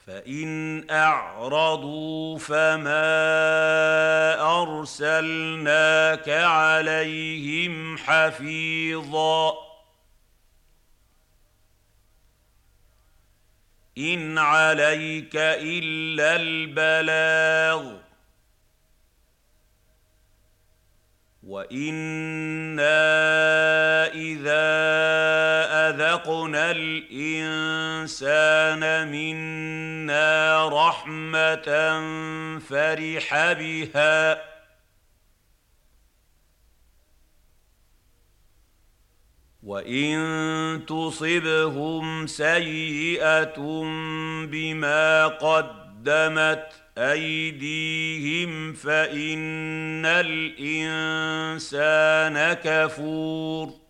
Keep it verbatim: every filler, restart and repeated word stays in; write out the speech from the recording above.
فإن أعرضوا فما أرسلناك عليهم حفيظا إن عليك إلا البلاغ وإنا إذا أذقنا الإنسان منا رحمة فرح بها وإن تصبهم سيئة بما قدمت أيديهم فإن الإنسان كفور